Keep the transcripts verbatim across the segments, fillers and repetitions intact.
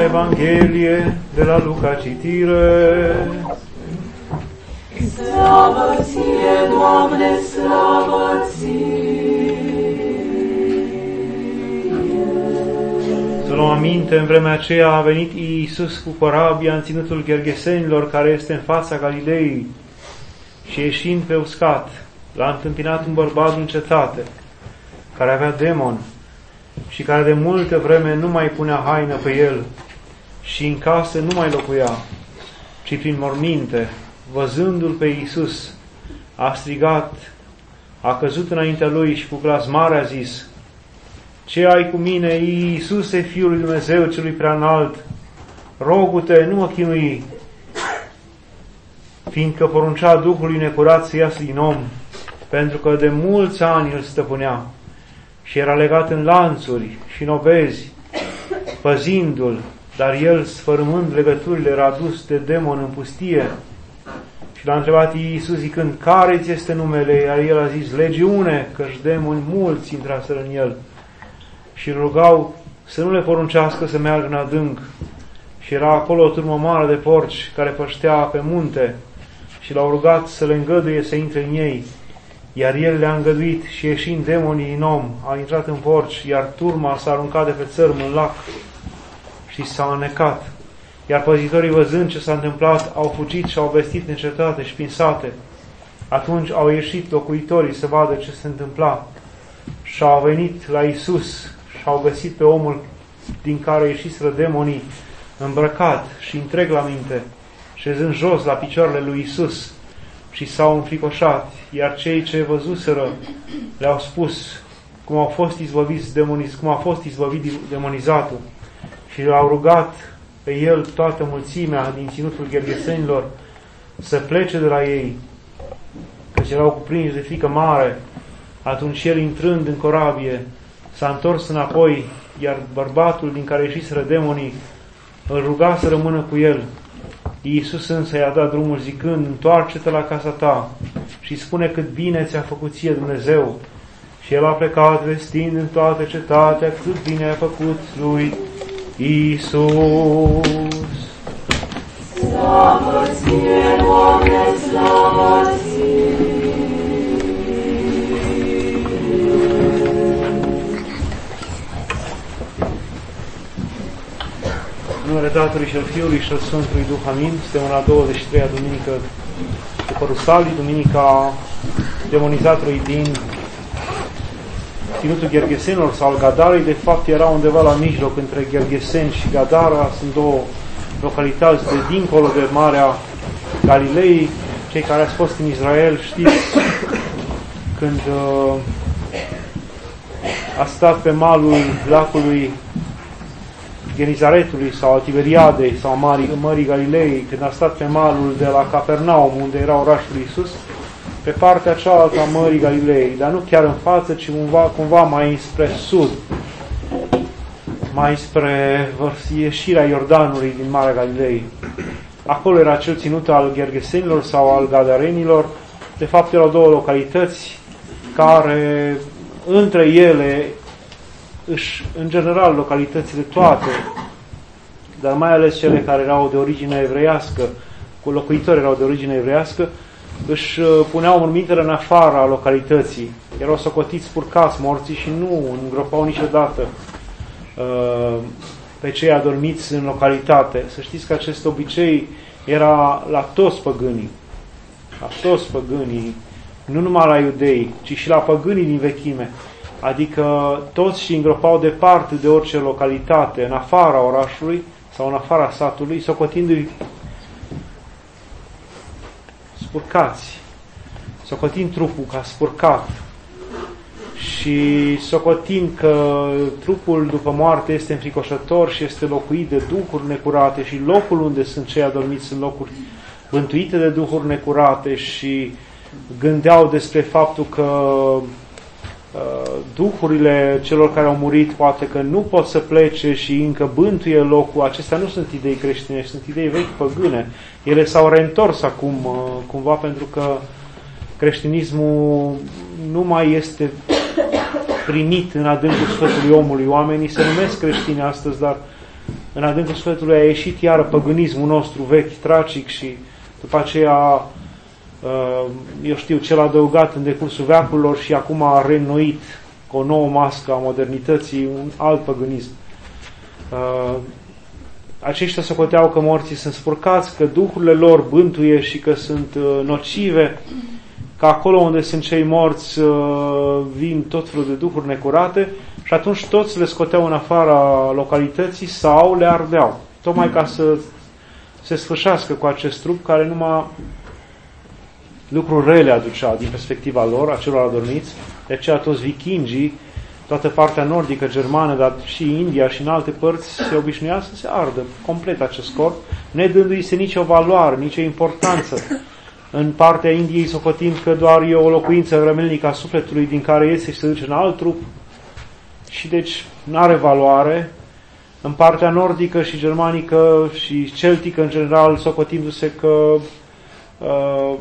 Evanghelie de la Luca citire. Slavă ție, Doamne, slavă ție! Să luăm aminte, în vremea aceea a venit Iisus cu corabia în ținutul Gergesenilor, care este în fața Galilei, și ieșind pe uscat, l-a întâmpinat un bărbat în cetate, care avea demon și care de multă vreme nu mai punea haină pe el și în casă nu mai locuia, ci prin morminte. Văzându-l pe Iisus, a strigat, a căzut înaintea lui și cu glas mare a zis: Ce ai cu mine, Iisuse, Fiul lui Dumnezeu celui preanalt? Rogu-te, nu mă chinui, fiindcă poruncea Duhului necurat să iasă din om, pentru că de mulți ani îl stăpânea și era legat în lanțuri și în obezi, păzindu-l, dar el, sfărâmând legăturile, era dus de demon în pustie. Și l-a întrebat Iisus zicând: Care ți este numele? Iar el a zis: Legiune, căci demoni mulți intraseră în el. Și rugau să nu le poruncească să meargă în adânc. Și era acolo o turmă mare de porci care păștea pe munte și l-au rugat să le îngăduie să intre în ei. Iar el le-a îngăduit și, ieșind demonii din om, a intrat în porci, iar turma s-a aruncat de pe țărm în lac și s-a înnecat. Iar păzitorii, văzând ce s-a întâmplat, au fugit și au vestit în cetate și prin sate. Atunci au ieșit locuitorii să vadă ce se întâmpla și au venit la Iisus și au găsit pe omul din care ieșiseră demonii îmbrăcat și întreg la minte, șezând jos la picioarele lui Iisus, și s-au înfricoșat. Iar cei ce văzuseră le-au spus cum au fost izbăviți demoniz, cum a fost izbăvit demonizatul, și l-au rugat pe el toată mulțimea din ținutul Gergesenilor să plece de la ei, căci erau cuprinși de frică mare. Atunci el, intrând în corabie, s-a întors înapoi, iar bărbatul din care ieșiseră demonii îl ruga să rămână cu el. Iisus însă i-a dat drumul zicând: Întoarce-te la casa ta și spune cât bine ți-a făcut ție Dumnezeu. Și el a plecat vestind în toată cetatea cât bine a făcut lui Iisus. Slavă ție, Doamne, slavă ție! În numele Tatălui și al Fiului și al Sfântului Duh, amin. Suntem în a douăzeci și treia duminică după Rusalii, duminica demonizatului din ținutul Gergesenilor sau al Gadarei. De fapt era undeva la mijloc între Gergesen și Gadara. Sunt două localități de dincolo de Marea Galilei. Cei care ați fost în Israel știți când uh, a stat pe malul lacului Genizaretului sau a Tiberiadei sau Marii, Mării Galilei, când a stat pe malul de la Capernaum, unde era orașul Iisus, pe partea cealaltă a Mării Galilei, dar nu chiar în față, ci cumva, cumva mai spre sud, mai spre ieșirea Iordanului din Marea Galilei. Acolo era cel ținut al Gergesenilor sau al Gadarenilor. De fapt erau două localități care între ele, își, în general, localitățile toate, dar mai ales cele care erau de origine evreiască, cu locuitori erau de origine evreiască, își puneau mormintele în afara localității. Erau socotiți spurcați morții și nu îngropau niciodată uh, pe cei adormiți în localitate. Să știți că acest obicei era la toți păgânii, la toți păgânii, nu numai la iudei, ci și la păgânii din vechime. Adică toți și îngropau departe de orice localitate, în afara orașului sau în afara satului, socotindu-i spurcați, socotind trupul ca spurcat și socotind că trupul după moarte este înfricoșător și este locuit de duhuri necurate și locul unde sunt cei adormiți sunt locuri bântuite de duhuri necurate, și gândeau despre faptul că duhurile celor care au murit poate că nu pot să plece și încă bântuie locul. Acestea nu sunt idei creștinești, sunt idei vechi păgâne. Ele s-au reîntors acum cumva pentru că creștinismul nu mai este primit în adâncul sufletului omului. Oamenii se numesc creștini astăzi, dar în adâncul sufletului a ieșit iară păgânismul nostru vechi, tragic, și după aceea, eu știu, cel adăugat în decursul veacurilor și acum a reînnoit cu o nouă mască a modernității, un alt păgânism. Aceștia socoteau că morții sunt spurcați, că duhurile lor bântuie și că sunt nocive, că acolo unde sunt cei morți vin tot felul de duhuri necurate și atunci toți le scoteau în afara localității sau le ardeau, tocmai ca să se sfârșească cu acest trup care numai lucruri rele aducea din perspectiva lor, a celor adormiți. De aceea toți vikingii, toată partea nordică, germană, dar și India și în alte părți se obișnuia să se ardă complet acest corp, ne dându-i se nicio valoare, nicio importanță. În partea Indiei socotind că doar e o locuință rămelnică a sufletului din care iese și se duce în alt trup și deci nu are valoare. În partea nordică și germanică și celtică în general, socotindu-se că uh,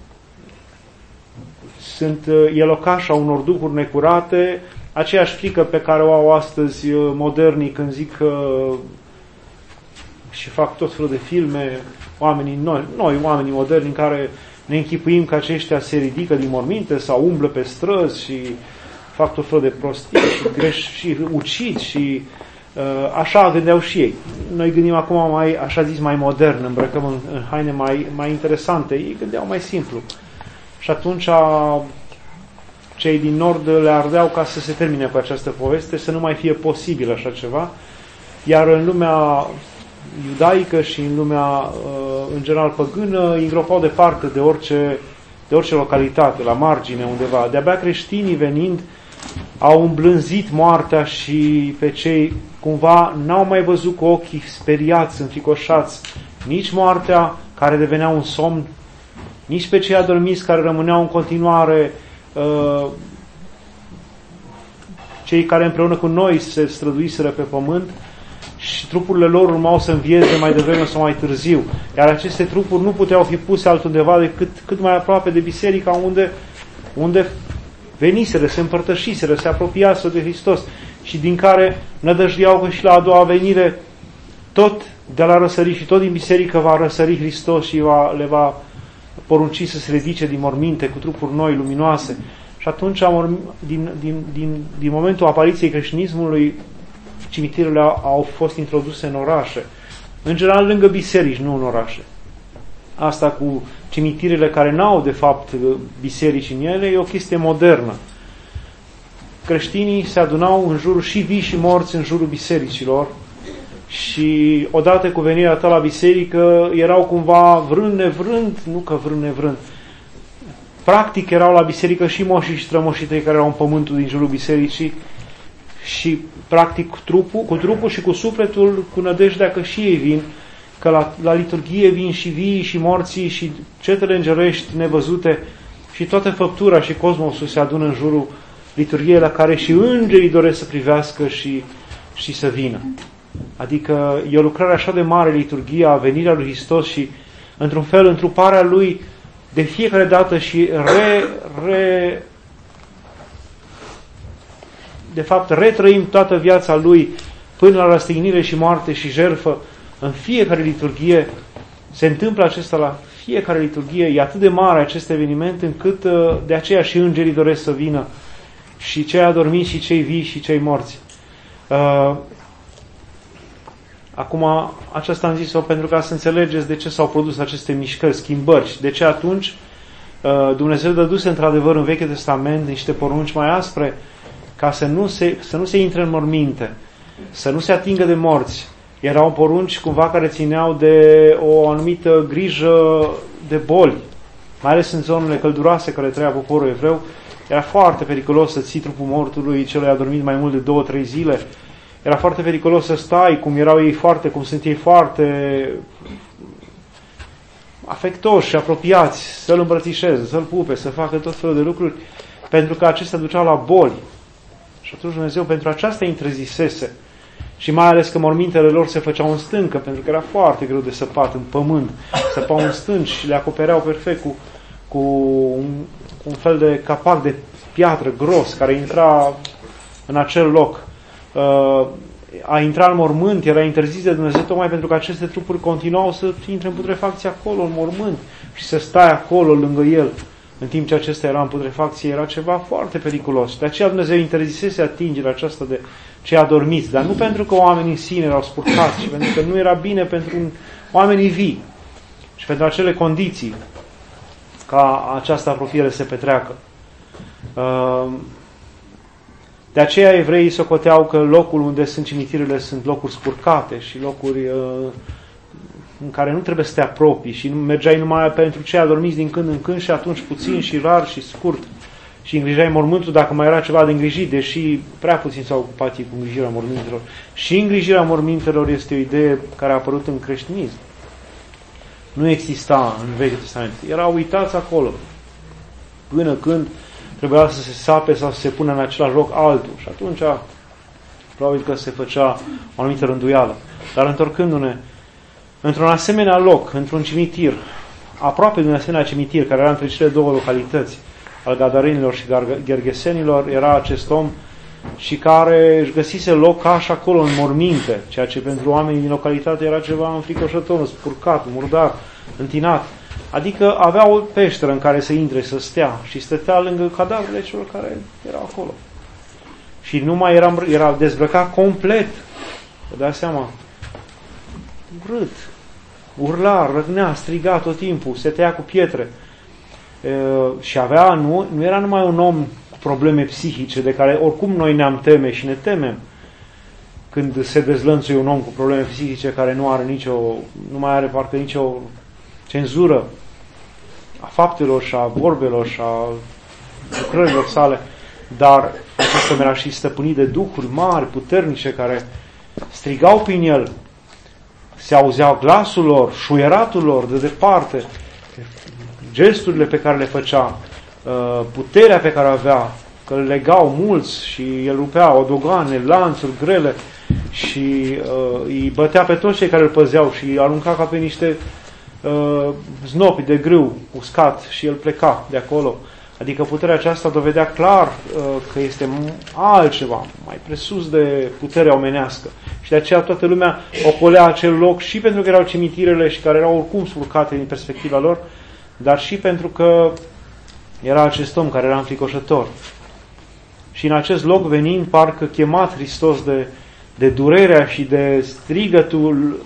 sunt, e locașa unor duhuri necurate, aceeași frică pe care o au astăzi modernii când zic că și fac tot felul de filme, oamenii noi, noi oamenii moderni în care ne închipuim că aceștia se ridică din morminte sau umblă pe străzi și fac tot felul de prostii și greș și ucid și uh, așa gândeau și ei. Noi gândim acum mai, așa zis, mai modern, îmbrăcăm în, în haine mai, mai interesante. Ei gândeau mai simplu. Și atunci cei din nord le ardeau ca să se termine cu această poveste, să nu mai fie posibil așa ceva. Iar în lumea iudaică și în lumea, în general, păgână, îi îngropau departe de orice, de orice localitate, la margine undeva. De-abia creștinii venind au îmblânzit moartea și pe cei cumva n-au mai văzut cu ochii speriați, înfricoșați, nici moartea care devenea un somn, nici pe cei adormiți care rămâneau în continuare, uh, cei care împreună cu noi se străduiseră pe pământ și trupurile lor urmau să învieze mai devreme sau mai târziu. Iar aceste trupuri nu puteau fi puse altundeva decât cât mai aproape de biserica unde, unde veniseră, se împărtășiseră, se apropiaseră de Hristos și din care nădăjduiau că și la a doua venire tot de la răsărit și tot din biserică va răsări Hristos și va, le va porunci să se ridice din morminte cu trupuri noi, luminoase. Și atunci, din, din, din, din momentul apariției creștinismului, cimitirele au, au fost introduse în orașe. În general, lângă biserici, nu în orașe. Asta cu cimitirele care n-au, de fapt, biserici în ele, e o chestie modernă. Creștinii se adunau în jurul, și vii și morți, în jurul bisericilor și odată cu venirea ta la biserică erau cumva vrând nevrând, nu că vrând nevrând, practic erau la biserică și moșii și strămoșii tăi care erau în pământul din jurul bisericii și practic cu trupul, cu trupul și cu sufletul, cu nădejdea că și ei vin, că la, la liturghie vin și vii și morții și cetele îngerești nevăzute și toată făptura și cosmosul se adună în jurul liturghiei la care și îngerii doresc să privească și, și să vină. Adică e o lucrare așa de mare, liturghia, venirea lui Hristos și într-un fel întruparea lui de fiecare dată și re, re de fapt retrăim toată viața lui până la răstignire și moarte și jertfă. În fiecare liturghie se întâmplă acesta, la fiecare liturghie e atât de mare acest eveniment încât de aceea și îngerii doresc să vină și cei adormiți și cei vii și cei morți. Uh, Acum, aceasta am zis-o pentru ca să înțelegeți de ce s-au produs aceste mișcări, schimbări și de ce atunci Dumnezeu dăduse într-adevăr în Vechiul Testament niște porunci mai aspre ca să nu se, să nu se intre în morminte, să nu se atingă de morți. Erau porunci cumva care țineau de o anumită grijă de boli, mai ales în zonele călduroase care trăia poporul evreu. Era foarte periculos să ții trupul mortului celui adormit mai mult de două, trei zile. Era foarte periculos să stai, cum erau ei foarte, cum sunt ei foarte afectoși și apropiați, să-l îmbrățișeze, să-l pupe, să facă tot felul de lucruri, pentru că acestea duceau la boli. Și atunci Dumnezeu pentru aceasta interzisese. Și mai ales că mormintele lor se făceau în stâncă, pentru că era foarte greu de săpat în pământ. Săpau în stânci și le acopereau perfect cu, cu, un, cu un fel de capac de piatră gros care intra în acel loc. a intra în mormânt era interzis de Dumnezeu tocmai pentru că aceste trupuri continuau să intre în putrefacție acolo, în mormânt, și să stai acolo lângă el, în timp ce acesta era în putrefacție, era ceva foarte periculos. De aceea Dumnezeu interzisese atingerea aceasta de cei adormiți, dar nu pentru că oamenii în sine erau spurcați, ci pentru că nu era bine pentru oamenii vii și pentru acele condiții ca această apropiere să se petreacă. De aceea evreii socoteau că locul unde sunt cimitirele sunt locuri spurcate și locuri în care nu trebuie să te apropii și nu mergeai numai pentru cei adormiți din când în când și atunci puțin și rar și scurt și îngrijai mormântul dacă mai era ceva de îngrijit, deși prea puțin s-au ocupat ei cu îngrijirea mormintelor. Și îngrijirea mormintelor este o idee care a apărut în creștinism. Nu exista în Vechiul Testament. Erau uitați acolo până când trebuia să se sape sau să se pună în același loc altul. Și atunci probabil că se făcea o anumită rânduială. Dar întorcându-ne într-un asemenea loc, într-un cimitir, aproape de un asemenea cimitir, care era între cele două localități, al Gadarenilor și Gergesenilor, era acest om și care își găsise loc ca și acolo în morminte, ceea ce pentru oamenii din localitate era ceva înfricoșător, spurcat, murdar, întinat. Adică avea o peșteră în care să intre, să stea și stătea lângă cadavrele celor care erau acolo. Și nu mai era, era dezbrăcat complet. Vă dați seama? Urât. Urla, răgnea, striga tot timpul, se tăia cu pietre. E, și avea, nu, nu era numai un om cu probleme psihice, de care oricum noi ne-am teme și ne temem când se dezlănțuie un om cu probleme psihice care nu are nicio, nu mai are parcă nicio cenzură a faptelor și a vorbelor și a lucrărilor sale, dar acesta era și stăpânit de duhuri mari, puternice, care strigau prin el, se auzeau glasul lor, șuieratul lor de departe, gesturile pe care le făcea, puterea pe care avea, că îl legau mulți și el rupea odogane, lanțuri grele și îi bătea pe toți cei care îl păzeau și îi arunca ca pe niște znopi de grâu uscat și el pleca de acolo. Adică puterea aceasta dovedea clar uh, că este altceva, mai presus de puterea omenească. Și de aceea toată lumea ocolea acel loc și pentru că erau cimitirele și care erau oricum spurcate din perspectiva lor, dar și pentru că era acest om care era înfricoșător. Și în acest loc venind, parcă chemat Hristos de, de durerea și de strigătul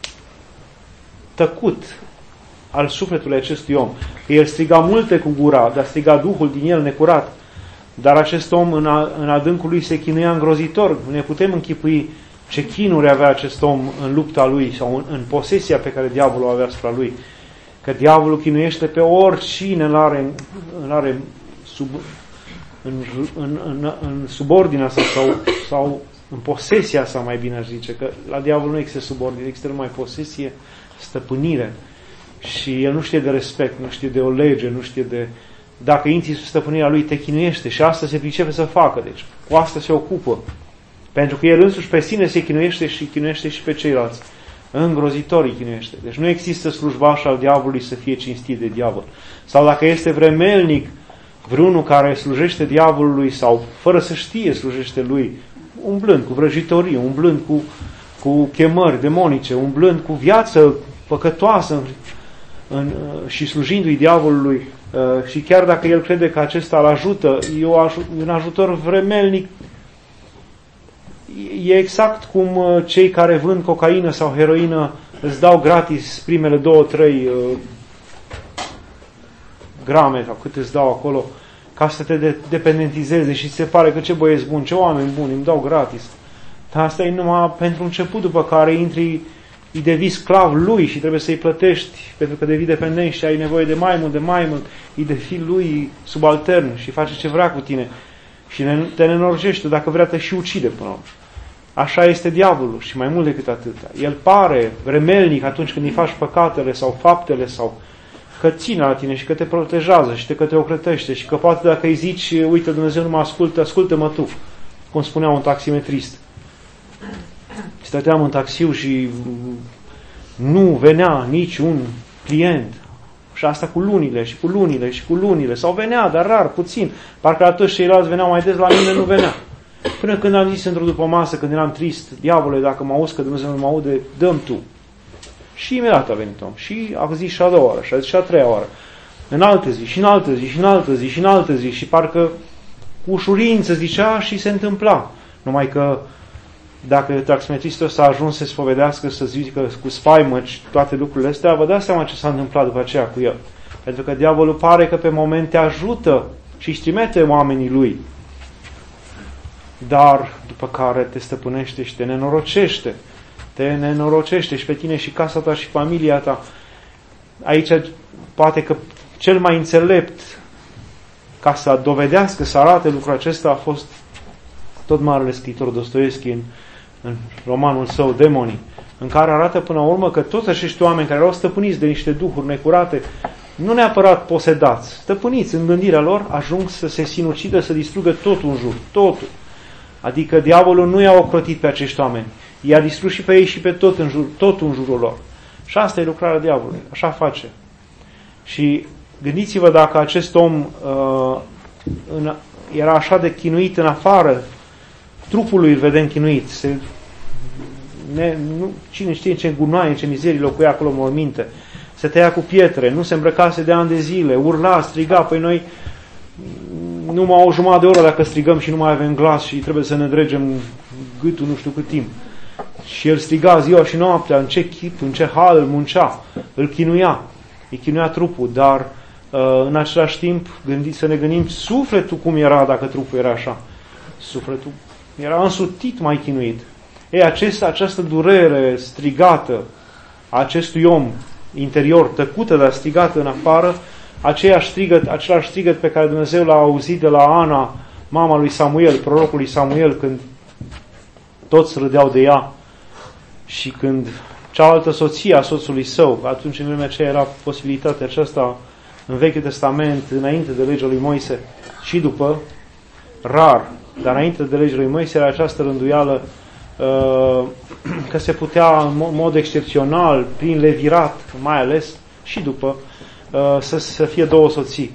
tăcut al sufletului acestui om. El striga multe cu gura, dar striga Duhul din el necurat. Dar acest om în, a, în adâncul lui se chinuia îngrozitor. Ne putem închipui ce chinuri avea acest om în lupta lui sau în, în posesia pe care diavolul o avea asupra lui. Că diavolul chinuiește pe oricine îl are, îl are sub, în, în, în, în subordinea sa sau, sau în posesia sa, mai bine aș zice. Că la diavol nu există subordine, există numai posesie, stăpânire. Și el nu știe de respect, nu știe de o lege, nu știe de... Dacă intri sub stăpânirea lui, te chinuiește și asta se pricepe să facă. Deci cu asta se ocupă. Pentru că el însuși pe sine se chinuiește și chinuiește și pe ceilalți. Îngrozitor îi chinuiește. Deci nu există slujbaș al diavolului să fie cinstit de diavol. Sau dacă este vremelnic vreunul care slujește diavolului sau fără să știe slujește lui, umblând cu vrăjitorie, umblând cu, cu chemări demonice, umblând cu viață păcătoasă în, în, și slujindu-i diavolului, și chiar dacă el crede că acesta îl ajută, e un ajutor vremelnic. E exact cum cei care vând cocaină sau heroină îți dau gratis primele două, trei grame sau cât îți dau acolo, ca să te dependentizeze și se pare că ce băieți buni, ce oameni buni, îmi dau gratis. Dar asta e numai pentru început, după care intri, îi devii sclav lui și trebuie să-i plătești, pentru că devii dependent și ai nevoie de mai mult, de mai mult, îi devii lui subaltern și face ce vrea cu tine și te nenorcește, dacă vrea te și ucide până la urmă. Așa este diavolul și mai mult decât atâta. El pare vremelnic atunci când îi faci păcatele sau faptele sau că ține la tine și că te protejează și că te ocrătește și că poate dacă îi zici, uite, Dumnezeu nu mă ascultă, ascultă-mă tu, cum spunea un taximetrist. Stăteam în taxiu și nu venea niciun client. Și asta cu lunile și cu lunile și cu lunile. Sau venea, dar rar, puțin. Parcă la toți ceilalți veneau mai des, la mine nu venea. Până când am zis într-o după masă, când eram trist, diavole, dacă mă auzi că Dumnezeu nu mă aude, dă-mi tu. Și imediat a venit om. Și a zis și a doua oară, și a zis și a treia oară. În altă zi, și în altă zi, și în altă zi, și în altă zi. Și parcă cu ușurință zicea și se întâmpla. Numai că dacă taximetristul ăsta a ajuns să spovedească, să zică cu spaimă toate lucrurile astea, vă dați seama ce s-a întâmplat după aceea cu el. Pentru că diavolul pare că pe moment te ajută și își trimite oamenii lui. Dar după care te stăpânește și te nenorocește. Te nenorocește și pe tine și casa ta și familia ta. Aici poate că cel mai înțelept ca să dovedească, să arate lucrul acesta a fost tot marele scriitor Dostoevski în, în romanul său Demonii, în care arată până la urmă că toți acești oameni care erau stăpâniți de niște duhuri necurate, nu neapărat posedați, stăpâniți în gândirea lor, ajung să se sinucidă, să distrugă totul în jur, totul. Adică diavolul nu i-a ocrotit pe acești oameni, i-a distrus și pe ei și pe tot în jur, totul în jurul lor. Și asta e lucrarea diavolului, așa face. Și gândiți-vă dacă acest om uh, în, era așa de chinuit în afară, trupul lui îl vedem chinuit, se, ne, nu, cine știe ce gunoaie, ce mizerii locuia acolo în morminte, se tăia cu pietre, nu se îmbrăcase de ani de zile, urla, striga, păi noi numai o jumătate de oră dacă strigăm și nu mai avem glas și trebuie să ne dregem gâtul nu știu cât timp. Și el striga ziua și noaptea, în ce chip, în ce hal, îl muncea, îl chinuia, îi chinuia trupul, dar în același timp gândiți, să ne gândim sufletul cum era dacă trupul era așa. Sufletul era însutit, mai chinuit. Ei, acest, această durere strigată a acestui om interior, tăcută, dar strigată în afară, aceeași strigăt, același strigăt pe care Dumnezeu l-a auzit de la Ana, mama lui Samuel, prorocul lui Samuel, când toți râdeau de ea și când cealaltă soție a soțului său, atunci în vremea aceea era posibilitatea aceasta în Vechiul Testament, înainte de legea lui Moise și după, rar, dar înainte de legea lui Moise era această rânduială uh, că se putea în mod excepțional, prin levirat mai ales, și după, uh, să, să fie două soții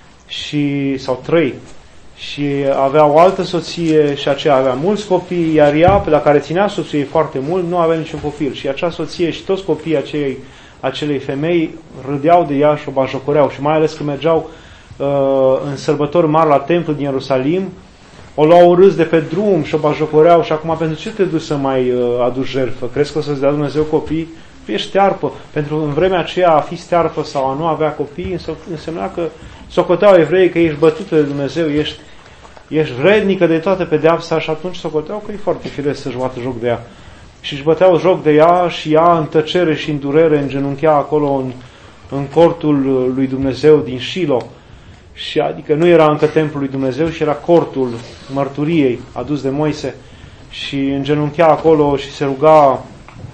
și, sau trei. Și avea o altă soție și aceea avea mulți copii, iar ea, pe la care ținea soțul ei foarte mult, nu avea niciun copil. Și acea soție și toți copiii acelei, acelei femei râdeau de ea și o bajocoreau. Și mai ales când mergeau uh, în sărbători mari la templu din Ierusalim, o luau râs de pe drum și o bajocoreau. Și acum, pentru ce te duci să mai uh, aduci jertfă? Crezi că o să-ți dea Dumnezeu copii? Tu ești stearpă. Pentru în vremea aceea a fi stearpă sau a nu avea copii însemna că socoteau evrei că ești bătută de Dumnezeu, ești ești vrednică de toată pedeapsa și atunci socoteau că e foarte firesc să-și bată joc de ea. Și își băteau joc de ea și ea în tăcere și în durere îngenunchea acolo în, în cortul lui Dumnezeu din Shilo. Și adică nu era încă templul lui Dumnezeu și era cortul mărturiei adus de Moise și îngenunchea acolo și se ruga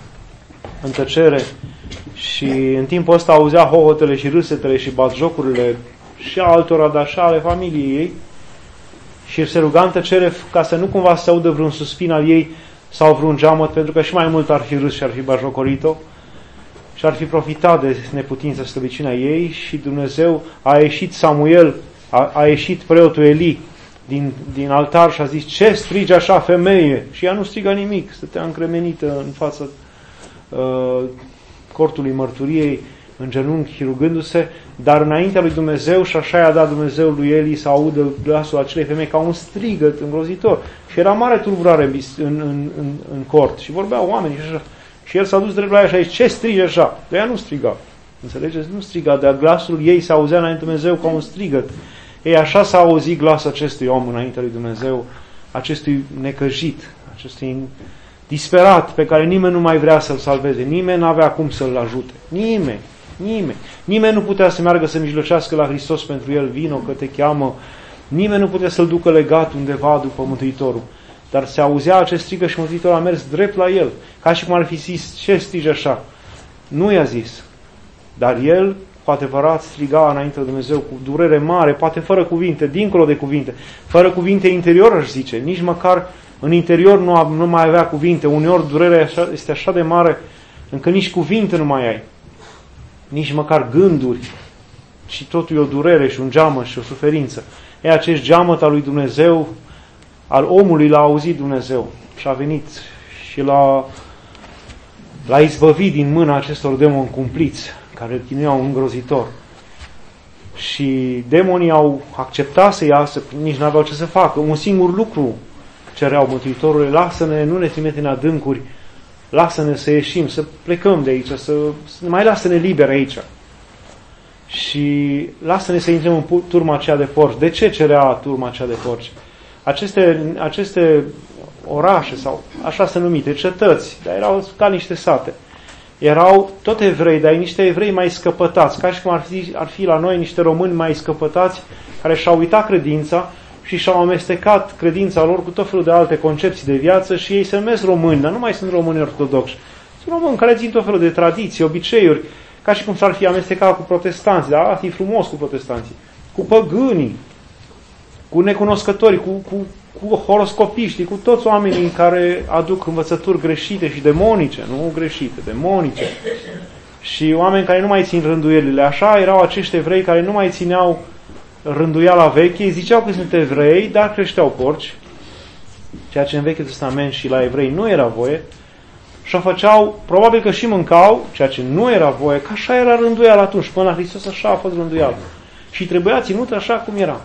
în tăcere și în timpul ăsta auzea hohotele și râsetele și batjocurile și altora, dar și ale familiei ei. Și se ruga în tăcere ca să nu cumva să audă vreun suspin al ei sau vreun geamăt, pentru că și mai mult ar fi râs și ar fi bajocorit-o și ar fi profitat de neputința slăbiciunea ei și Dumnezeu a ieșit Samuel, a, a ieșit preotul Eli din, din altar și a zis: ce strigi așa, femeie? Și ea nu striga nimic, stătea încremenită în fața uh, cortului mărturiei, în genunchi, rugându-se, dar înaintea lui Dumnezeu, și așa i-a dat Dumnezeu lui Eli să audă glasul acelei femei ca un strigăt îngrozitor. Și era mare tulburare în, în, în, în cort și vorbeau oamenii și așa. Și el s-a dus drept la ea și a zis: ce strigi așa? De ea nu striga. Înțelegeți? Nu striga, dar glasul ei s-a auzea înaintea lui Dumnezeu ca un strigăt. Ei, așa s-a auzit glasul acestui om înaintea lui Dumnezeu, acestui necăjit, acestui disperat, pe care nimeni nu mai vrea să-l salveze, nimeni n-avea cum să-l ajute. Nimeni. Nimeni. Nimeni nu putea să meargă să mijlocească la Hristos pentru el: vino că te cheamă. Nimeni nu putea să-l ducă legat undeva după Mântuitorul. Dar se auzea acest strigă și Mântuitorul a mers drept la el, ca și cum ar fi zis: ce strigi așa? Nu i-a zis. Dar el, cu adevărat, striga înainte de Dumnezeu cu durere mare, poate fără cuvinte, dincolo de cuvinte, fără cuvinte interior, aș zice. Nici măcar în interior nu, nu mai avea cuvinte. Uneori durerea este așa de mare încât nici cuvinte nu mai ai. Nici măcar gânduri, și totul e o durere și un geamăt și o suferință. E acest geamăt al lui Dumnezeu al omului l-a auzit Dumnezeu și a venit și l-a, l-a izbăvit din mâna acestor demoni cumpliți care îl chinuiau îngrozitor. Și demonii au acceptat să iasă, nici nu aveau ce să facă. Un singur lucru cereau Mântuitorului: lasă-ne, nu ne trimite în adâncuri, lasă-ne să ieșim, să plecăm de aici, să, să mai lasă-ne liberi aici. Și lasă-ne să intrăm în turma aceea de porci. De ce cerea turma aceea de porci? Aceste, aceste orașe, sau așa se numite, cetăți, dar erau ca niște sate. Erau tot evrei, dar niște evrei mai scăpătați, ca și cum ar fi, ar fi la noi niște români mai scăpătați, care și-au uitat credința și și-au amestecat credința lor cu tot felul de alte concepții de viață și ei se numesc români, dar nu mai sunt români ortodoxi. Sunt români care țin tot felul de tradiții, obiceiuri, ca și cum s-ar fi amestecat cu protestanții, dar ar fi frumos cu protestanții, cu păgânii, cu necunoscătorii, cu, cu, cu horoscopiștii, cu toți oamenii care aduc învățături greșite și demonice, nu greșite, demonice. Și oameni care nu mai țin rânduielile. Așa erau acești evrei care nu mai țineau rânduiala veche, ei ziceau că sunt evrei, dar creșteau porci, ceea ce în Vechiul Testament și la evrei nu era voie, și o făceau, probabil că și mâncau, ceea ce nu era voie, că așa era rânduiala atunci, până la Hristos așa a fost rânduiala. Și trebuia ținută așa cum era.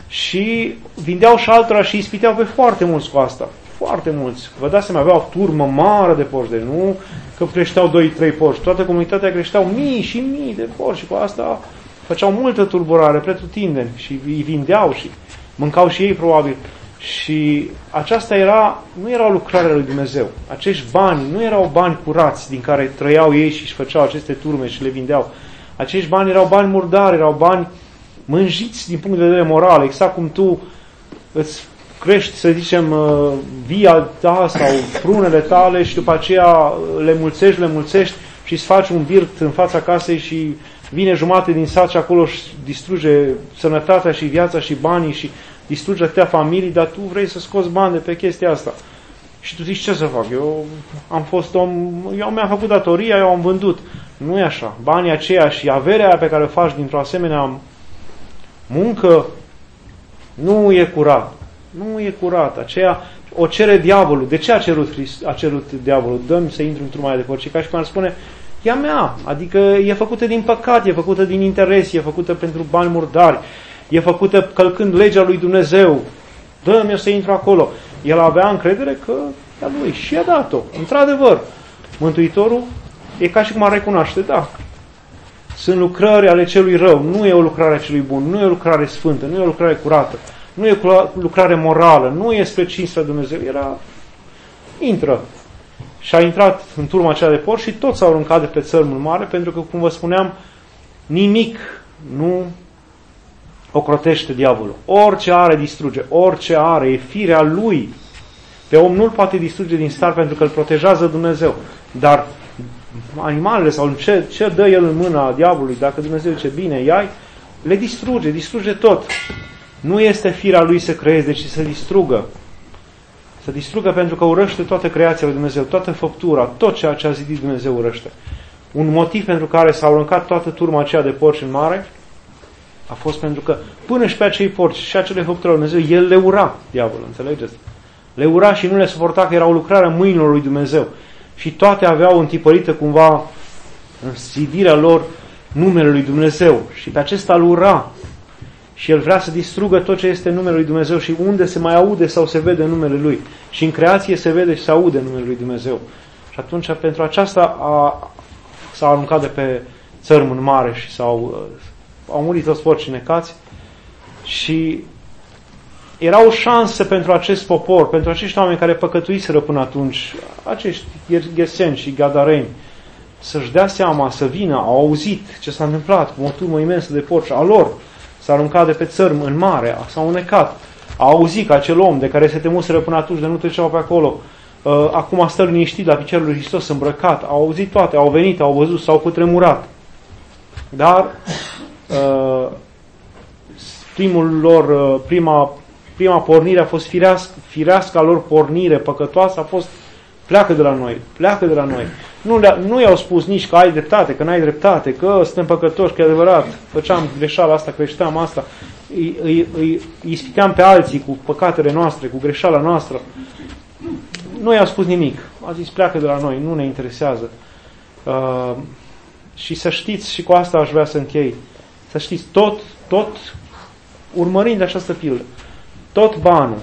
Și vindeau și altora și ispiteau pe foarte mulți cu asta. Foarte mulți. Vă dați seama, aveau o turmă mare de porci, deci nu că creșteau doi trei porci. Toată comunitatea creșteau mii și mii de porci și cu asta făceau multă tulburare pretutindeni și îi vindeau și mâncau și ei probabil. Și aceasta era, nu era o lucrare lui Dumnezeu. Acești bani nu erau bani curați din care trăiau ei și își făceau aceste turme și le vindeau. Acești bani erau bani murdari, erau bani mânjiți din punct de vedere moral, exact cum tu îți crești, să zicem, via ta sau prunele tale și după aceea le mulțești, le mulțești și îți faci un birt în fața casei și vine jumate din sat și acolo și distruge sănătatea și viața și banii și distruge atâtea familii, dar tu vrei să scoți bani de pe chestia asta. Și tu zici, ce să fac? Eu am fost om, eu mi-am făcut datoria, eu am vândut. Nu e așa. Banii aceia și averea aia pe care o faci dintr-o asemenea muncă nu e curat. Nu e curat. Aceea o cere diavolul. De ce a cerut, a cerut diavolul? Dă-mi să intru într-un mai de porci. Ca și cum ar spune, e a mea. Adică e făcută din păcat, e făcută din interes, e făcută pentru bani murdari, e făcută călcând legea lui Dumnezeu. Dă-mi eu să intru acolo. El avea încredere că e a lui și a dat-o. Într-adevăr, Mântuitorul e ca și cum ar recunoaște, da, sunt lucrări ale celui rău, nu e o lucrare a celui bun, nu e o lucrare sfântă, nu e o lucrare curată, nu e o lucrare morală, nu e spre cinstea Dumnezeu. Era, intră. Și a intrat în turma aceea de porci și toți s-au aruncat de pe țărmul mare, pentru că, cum vă spuneam, nimic nu ocrotește diavolul. Orice are distruge, orice are, e firea lui. Pe om nu-l poate distruge din start pentru că îl protejează Dumnezeu. Dar animalele sau ce, ce dă el în mâna diavolului, dacă Dumnezeu zice bine, ia le distruge, distruge tot. Nu este firea lui să creeze, deci să distrugă. Să distrugă pentru că urăște toată creația lui Dumnezeu, toată făptura, tot ceea ce a zidit Dumnezeu urăște. Un motiv pentru care s-a aruncat toată turma aceea de porci în mare a fost pentru că până și pe acei porci și acele făpturi lui Dumnezeu, el le ura, diavolul, înțelegeți? Le ura și nu le suporta că era o lucrare a mâinilor lui Dumnezeu. Și toate aveau întipărită cumva în zidirea lor numele lui Dumnezeu. Și pe acesta îl ura. Și el vrea să distrugă tot ce este numele lui Dumnezeu și unde se mai aude sau se vede numele lui. Și în creație se vede și se aude numele lui Dumnezeu. Și atunci pentru aceasta a, s-a aruncat de pe țărmul mare și s-au, au murit toți porcii necați. Și era o șansă pentru acest popor, pentru acești oameni care păcătuiseră până atunci, acești gheseni și gadareni, să-și dea seama, să vină, au auzit ce s-a întâmplat cu o turmă imensă de porci a lor, s-a aruncat de pe țărm în mare, s-au unecat, au auzit că acel om de care se temuseră până atunci de nu treceau pe acolo, uh, acum stă liniștit la picioarele lui Hristos îmbrăcat, au auzit toate, au venit, au văzut, s-au cutremurat. Dar uh, primul lor, uh, prima Prima pornire a fost firească, fireasca lor pornire păcătoasă a fost pleacă de la noi, pleacă de la noi. Nu, le, nu i-au spus nici că ai dreptate, că n-ai dreptate, că suntem păcătoși, că e adevărat, făceam greșeala asta, creșteam asta. îi, îi, îi ispiteam pe alții cu păcatele noastre, cu greșeala noastră, nu i-a spus nimic. A zis, pleacă de la noi, nu ne interesează. Uh, și să știți, și cu asta aș vrea să închei, să știți, tot, tot urmărind această pildă, tot banul,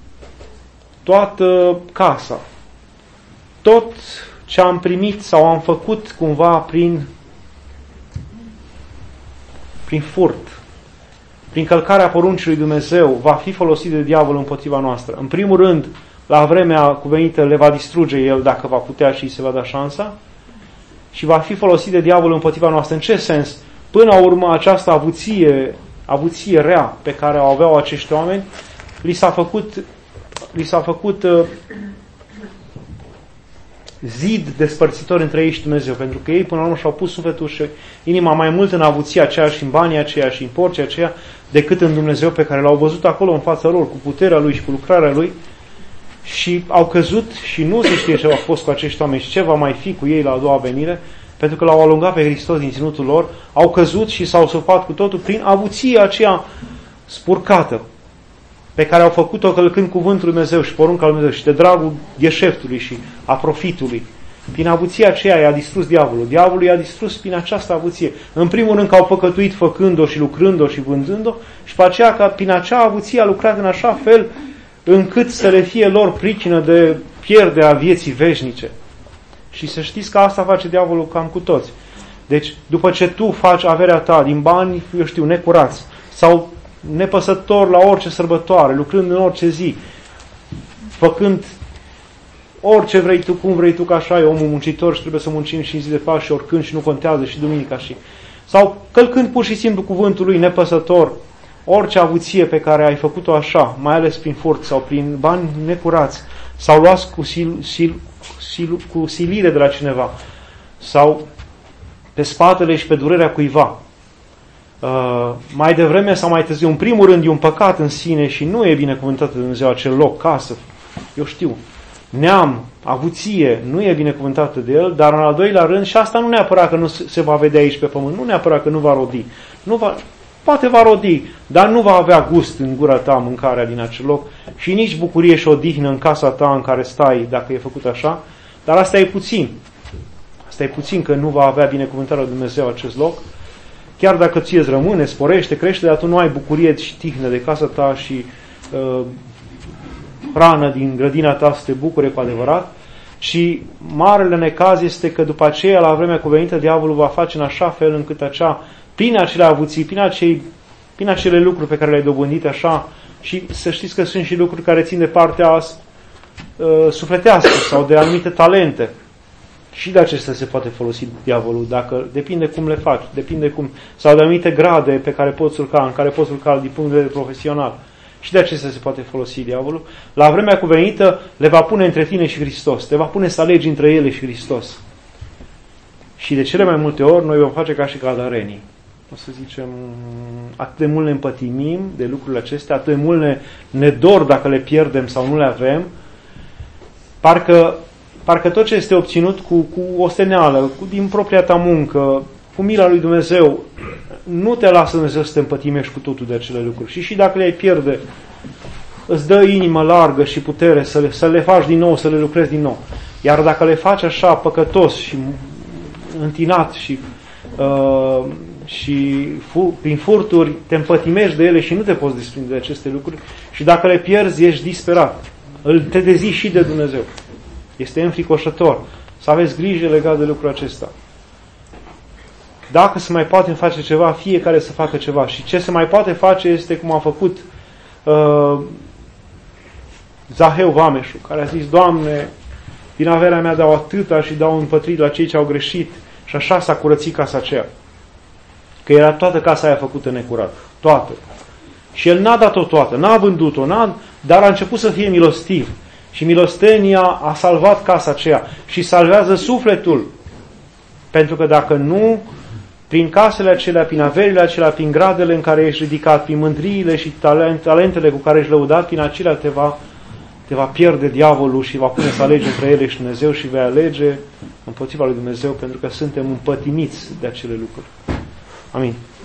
toată casa, tot ce am primit sau am făcut cumva prin, prin furt, prin călcarea poruncii lui Dumnezeu, va fi folosit de diavol împotriva noastră. În primul rând, la vremea cuvenită le va distruge el dacă va putea și se va da șansa și va fi folosit de diavol împotriva noastră. În ce sens? Până la urmă, această avuție, avuție rea pe care o aveau acești oameni, li s-a făcut, li s-a făcut uh, zid despărțitor între ei și Dumnezeu, pentru că ei până la urmă și-au pus sufletul și inima mai mult în avuția aceea și în banii aceia și în porcii aceea decât în Dumnezeu pe care l-au văzut acolo în fața lor, cu puterea Lui și cu lucrarea Lui, și au căzut și nu se știe ce a fost cu acești oameni și ce va mai fi cu ei la a doua venire, pentru că l-au alungat pe Hristos din ținutul lor, au căzut și s-au surpat cu totul prin avuția aceea spurcată pe care au făcut-o călcând cuvântul lui Dumnezeu și porunca lui Dumnezeu și de dragul gheșeftului și a profitului. Prin avuția aceea i-a distrus diavolul. Diavolul i-a distrus prin această avuție. În primul rând că au păcătuit făcând-o și lucrând-o și vânzând-o și pe aceea că prin acea avuție a lucrat în așa fel încât să le fie lor pricină de pierderea vieții veșnice. Și să știți că asta face diavolul cam cu toți. Deci, după ce tu faci averea ta din bani, eu știu, necurați, sau nepăsător la orice sărbătoare, lucrând în orice zi, făcând orice vrei tu, cum vrei tu, că așa e omul muncitor și trebuie să muncim și în zi de Paște și oricând și nu contează și duminica și... Sau călcând pur și simplu cuvântul lui nepăsător, orice avuție pe care ai făcut-o așa, mai ales prin furt sau prin bani necurați, sau luați cu, sil, sil, sil, cu silire de la cineva, sau pe spatele și pe durerea cuiva. Uh, mai devreme sau mai târziu, în primul rând, e un păcat în sine și nu e binecuvântat de Dumnezeu acel loc, casă, eu știu, neam, avuție, nu e binecuvântată de el, dar în al doilea rând, și asta nu neapărat că nu se va vedea aici pe pământ, nu neapărat că nu va rodi, nu va, poate va rodi, dar nu va avea gust în gura ta mâncarea din acel loc și nici bucurie și odihnă în casa ta în care stai, dacă e făcut așa, dar asta e puțin. Asta e puțin, că nu va avea binecuvântarea lui Dumnezeu acest loc. Chiar dacă ție îți rămâne, sporește, crește, dar tu nu ai bucurie și tihnă de casa ta și uh, hrană din grădina ta să te bucure cu adevărat. Și marele necaz este că după aceea, la vremea cuvenită, diavolul va face în așa fel încât acea, prin acele avuții, prin, acei, prin acele lucruri pe care le-ai dobândit așa, și să știți că sunt și lucruri care țin de partea uh, sufletească sau de anumite talente. Și de acestea se poate folosi diavolul, dacă depinde cum le faci, depinde cum, sau de anumite grade pe care poți urca, în care poți urca din punct de vedere profesional. Și de acestea se poate folosi diavolul. La vremea cuvenită le va pune între tine și Hristos, te va pune să alegi între ele și Hristos. Și de cele mai multe ori noi vom face ca și cadarenii. O să zicem, atât de mult ne împătimim de lucrurile acestea, atât de mult ne, ne dor dacă le pierdem sau nu le avem, parcă Parcă tot ce este obținut cu, cu osteneală, cu, din propria ta muncă, cu mila lui Dumnezeu, nu te lasă Dumnezeu să te împătimești cu totul de acele lucruri. Și și dacă le-ai pierde, îți dă inimă largă și putere să le, să le faci din nou, să le lucrezi din nou. Iar dacă le faci așa păcătos și întinat și, uh, și fu, prin furturi, te împătimești de ele și nu te poți desprinde de aceste lucruri. Și dacă le pierzi, ești disperat. Îl te dezici și de Dumnezeu. Este înfricoșător. Să aveți grijă legat de lucrul acesta. Dacă se mai poate face ceva, fiecare să facă ceva. Și ce se mai poate face este cum a făcut uh, Zaheu Vameșul, care a zis, Doamne, din averea mea dau atâta și dau împătrit la cei ce au greșit. Și așa s-a curățit casa aceea. Că era toată casa aia făcută necurat. Toată. Și el n-a dat-o toată, n-a vândut-o, n-a, dar a început să fie milostiv. Și milostenia a salvat casa aceea și salvează sufletul. Pentru că dacă nu, prin casele acelea, prin averile acelea, prin gradele în care ești ridicat, prin mândriile și talentele cu care ești lăudat, prin acelea te va, te va pierde diavolul și va pune să alegi între ele și Dumnezeu și vei alege împotriva lui Dumnezeu, pentru că suntem împătimiți de acele lucruri. Amin.